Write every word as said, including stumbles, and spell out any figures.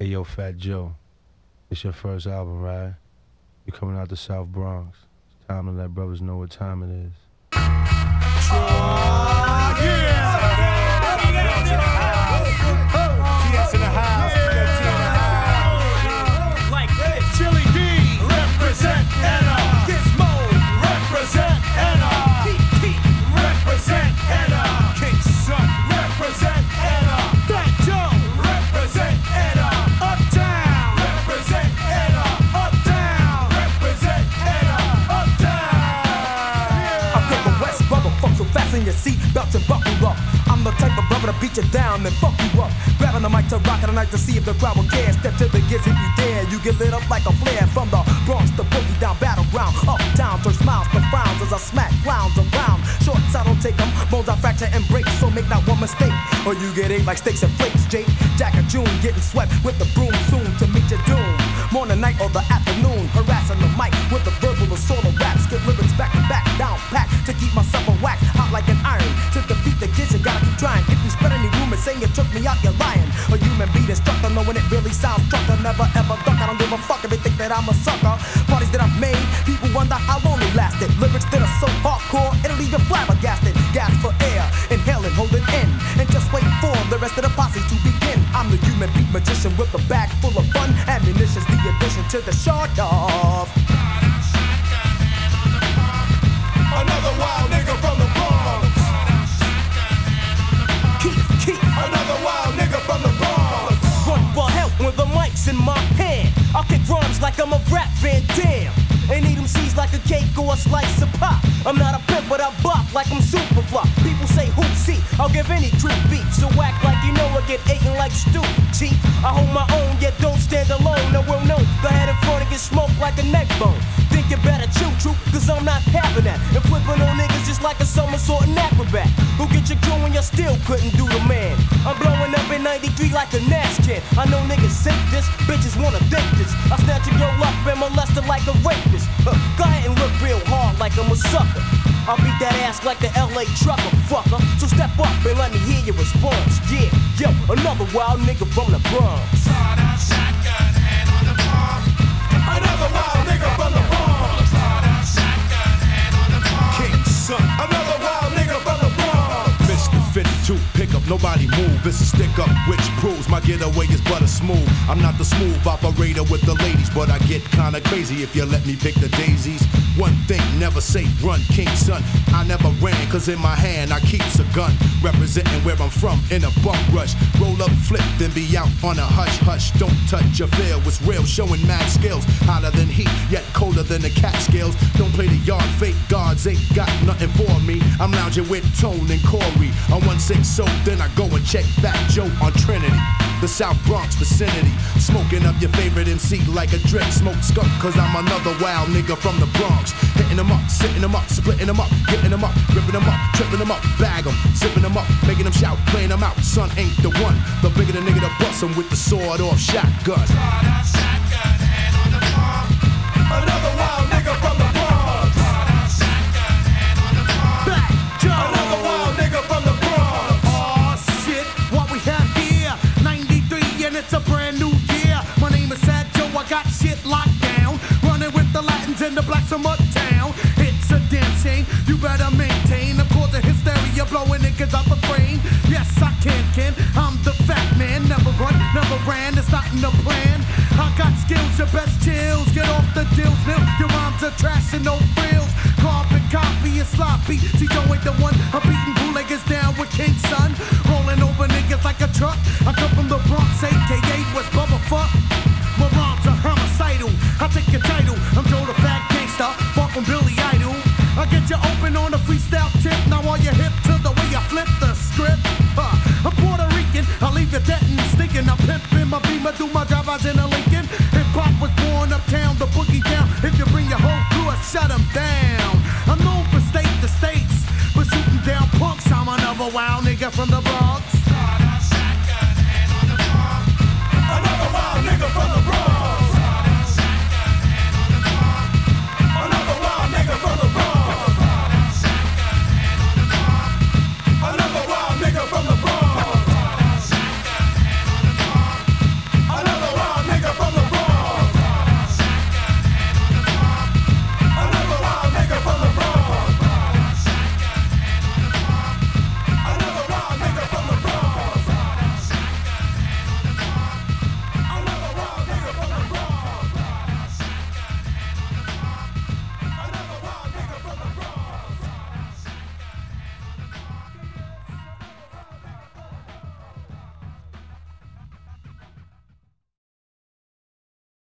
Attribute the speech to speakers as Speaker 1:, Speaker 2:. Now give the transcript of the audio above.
Speaker 1: Hey, yo, Fat Joe. It's your first album, right? You coming out the South Bronx. It's time to let brothers know what time it is.
Speaker 2: Uh, yeah! T S in the house. Like this. Chili D. Represent Anna. Gizmo. Represent Anna. Keep, keep. Represent Anna. King Son. Represent Anna. Fat Joe. Represent Anna. Uptown. Represent Anna. Uptown. Represent Anna. Uptown.
Speaker 3: I'm from the West, brother. Fuck so fast in your seat, belts and buckle up. I'm the type of brother to beat you down and fuck you up. Grabbing the mic to rock it tonight to see if the crowd will care. Step to the giz if you dare. You get lit up like a flare from the Bronx to boogie down battleground. Uptown, turn smiles to frowns as I smack clowns around. Shorts, I don't take them. Bones I fracture and break, so make not one mistake. Or you get ate like steaks and flakes, Jake. Jack of June, getting swept with the broom soon to meet your doom. Morning, night, or the afternoon. Harassing the mic with the verbal assault of raps. Get lyrics back to back, down packed to keep myself a wax. Hot like an iron. To defeat the kids, you gotta keep trying. If you spread any rumors saying you took me out, you're lying. A human beat instructor, knowing it really sounds trucker. Never ever duck, I don't give a fuck if they think that I'm a sucker. Parties that I've made, people wonder how long they lasted. Lyrics that are so hardcore, it'll leave you flabbergasted. Gas for air, inhaling, holding in. And just wait for the rest of the posse to begin. I'm the human beat magician with a bag full of fun. Ammunition's the addition to the short of.
Speaker 2: Another wild nigga from the Bronx.
Speaker 3: Keep, keep.
Speaker 2: Another wild nigga from the Bronx.
Speaker 4: Run for help when the mic's in my hand. I'll kick rhymes like I'm a rap Van Dam. And eat them seeds like a cake or a slice of pop. I'm not a pimp, but I bop like I'm super flop. People say who see, I'll give any creep beef. So act like you know I get eaten like stew, chief. I hold my own, yet don't stand alone. No will know, go ahead in front and get smoked like a neck bone. Think you better chew, true, cause I'm not having that. And flipping on niggas just like a somersault and acrobat. Who get your crew when you still couldn't do the man? I'm blowing up in ninety-three like a Nash kid. I know niggas think this, bitches wanna think this. I snatch a girl up and molest her like a rapist. Huh, go ahead and look real hard like I'm a sucker. I'll beat that ass like the L A trucker, fucker. So step up and let me hear your response. Yeah, yo, another wild nigga from the Bronx.
Speaker 2: Shotgun, hand on the palm. Another wild nigga from the Bronx. Shotgun, hand on the palm. King Son. Another wild nigga from the Bronx. Mister fifty-two, pick up, nobody move. It's a stick up, which proves my getaway is butter smooth. I'm not the smooth operator with the ladies, but I get kinda crazy if you let me pick the daisies. One thing, never say run, King Son. I never ran, cause in my hand I keeps a gun. Representing where I'm from in a bump rush. Roll up, flip, then be out on a hush hush. Don't touch your feel, it's real, showing mad skills. Hotter than heat, yet colder than the Catskills. Don't play the yard, fake guards ain't got nothing for me. I'm lounging with Tone and Corey. On one six so then I go and check Fat Joe on Trinity. The South Bronx vicinity. Smoking up your favorite M C like a drink. Smoke skunk, cause I'm another wild nigga from the Bronx. Hitting them up, sitting them up, splitting them up, getting them up, ripping them up, tripping them up, bag them, zipping them up, making them shout, playing them out. Son ain't the one. The bigger the nigga to bust him with the sword off shotgun. Shotgun, hand on the palm. Another wild nigga from the Bronx. Shotgun, hand on the palm.
Speaker 4: Back, Joe.
Speaker 2: Another wild nigga from the Bronx.
Speaker 5: Oh shit, what we have here, ninety-three and it's a brand new year. My name is Sad Joe, I got shit locked down. Running with the Latins and the blacks from uptown. It's a damn shame, you better maintain. I'm causing hysteria, blowing niggas out the frame. Yes, I can, can, I'm the fat man. Never run, never ran, it's not in the plan. I got skills, your best chills. Get off the deals, nil. Your rhymes are trash and no frills. Carbon copy is sloppy. See, Joe ain't the one. I'm beating bootleggers down with King Son. Rolling over niggas like a truck. I come from the Bronx, A K A West Bubba Fuck. My rhymes are homicidal. I take your title. I'm Joe the Fat Gangsta. Far from Billy Idol. I get you open on a freestyle tip. Now all you hip to the way I flip the script. Uh, I'm Puerto Rican. I leave you dead and stinking. I'm pimping my beamer, do my